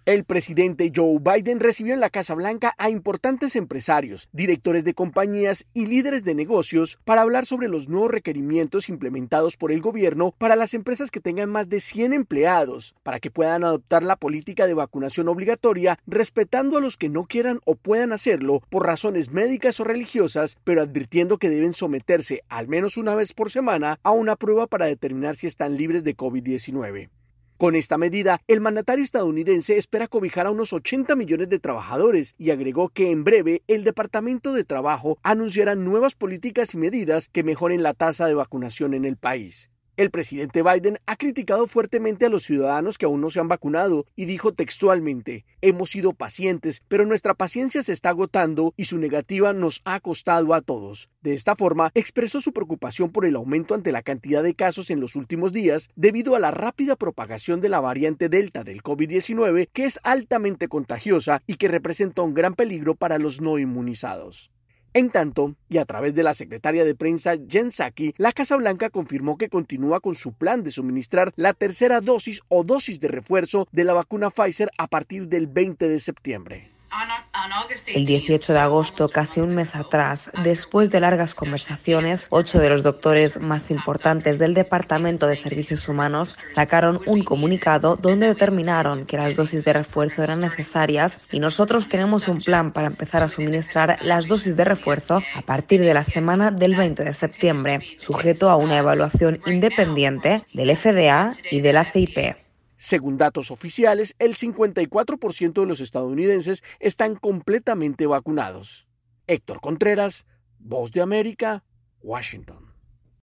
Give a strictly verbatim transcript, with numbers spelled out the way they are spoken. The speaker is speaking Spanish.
El presidente Joe Biden recibió en la Casa Blanca a importantes empresarios, directores de compañías y líderes de negocios para hablar sobre los nuevos requerimientos implementados por el gobierno para las empresas que tengan más de cien empleados, para que puedan adoptar la política de vacunación obligatoria, respetando a los que no quieran o puedan hacerlo por razones médicas o religiosas, pero advirtiendo que deben someterse al menos una vez por semana a una prueba para determinar si están libres de COVID diecinueve. Con esta medida, el mandatario estadounidense espera cobijar a unos ochenta millones de trabajadores y agregó que en breve el Departamento de Trabajo anunciará nuevas políticas y medidas que mejoren la tasa de vacunación en el país. El presidente Biden ha criticado fuertemente a los ciudadanos que aún no se han vacunado y dijo textualmente: "Hemos sido pacientes, pero nuestra paciencia se está agotando y su negativa nos ha costado a todos". De esta forma, expresó su preocupación por el aumento ante la cantidad de casos en los últimos días debido a la rápida propagación de la variante Delta del COVID diecinueve, que es altamente contagiosa y que representa un gran peligro para los no inmunizados. En tanto, y a través de la secretaria de prensa Jen Psaki, la Casa Blanca confirmó que continúa con su plan de suministrar la tercera dosis o dosis de refuerzo de la vacuna Pfizer a partir del veinte de septiembre. El dieciocho de agosto, casi un mes atrás, después de largas conversaciones, ocho de los doctores más importantes del Departamento de Servicios Humanos sacaron un comunicado donde determinaron que las dosis de refuerzo eran necesarias y nosotros tenemos un plan para empezar a suministrar las dosis de refuerzo a partir de la semana del veinte de septiembre, sujeto a una evaluación independiente del F D A y del A C I P. Según datos oficiales, el cincuenta y cuatro por ciento de los estadounidenses están completamente vacunados. Héctor Contreras, Voz de América, Washington.